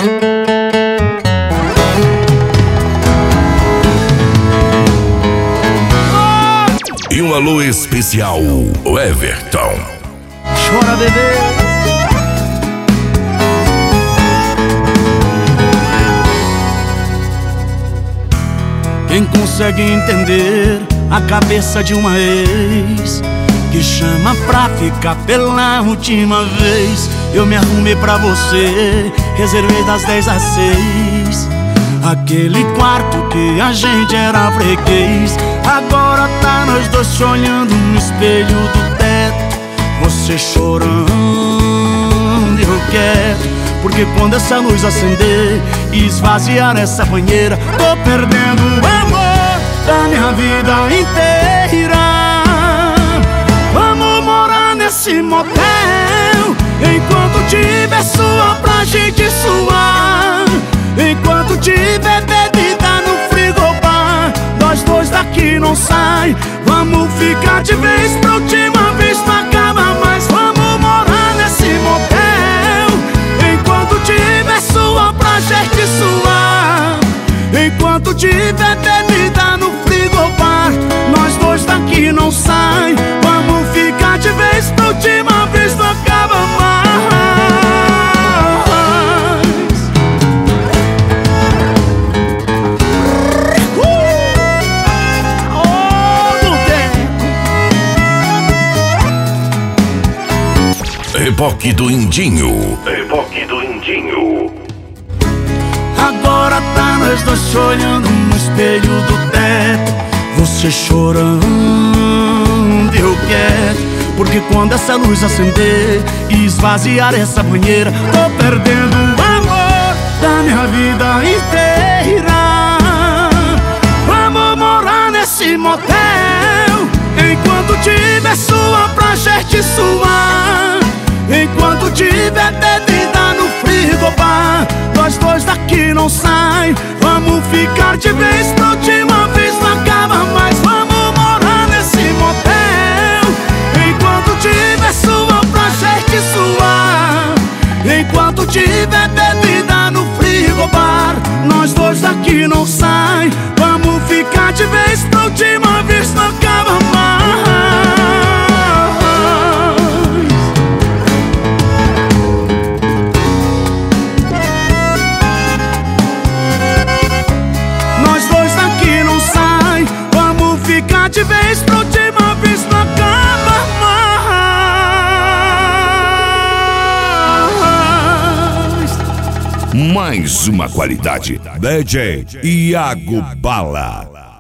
E um alô especial, o Everton. Chora, bebê. Quem consegue entender a cabeça de uma ex que chama pra ficar pela última vez? Eu me arrumei pra você, reservei das 10 às 6 aquele quarto que a gente era freguês. Agora tá nós dois se olhando no espelho do teto, você chorando e eu quieto. Porque quando essa luz acender e esvaziar essa banheira, tô perdendo o amor da minha vida inteira. Vamos morar nesse motel, enquanto tiver suor pra gente suar, enquanto tiver bebida no frigobar, nós dois daqui não sai. Vamos ficar de vez pra última vez, não acaba mais. Vamos morar nesse motel, enquanto tiver suor pra gente suar, enquanto tiver bebida no frigobar, nós dois daqui não sai. Vamos ficar de vez pra última vez, não acaba mais. Reboque do Indinho. Reboque do Indinho. Agora tá nós dois se olhando no espelho do teto, você chorando e eu quieto. Porque quando essa luz acender e esvaziar essa banheira, tô perdendo o amor da minha vida inteira. Vamos morar nesse motel, enquanto tiver suor pra gente suar, enquanto tiver bebida no frigobar, nós dois daqui não sai. Vamos ficar de vez pra última vez, não acaba mais. Vamos morar nesse motel, enquanto tiver suor pra gente suar, enquanto tiver bebida no frigobar, nós dois daqui não sai. Vamos ficar de vez pra última vez, não acaba mais. De vez pra última vez, não acaba mais. Mais uma qualidade. DJ Iago Bala.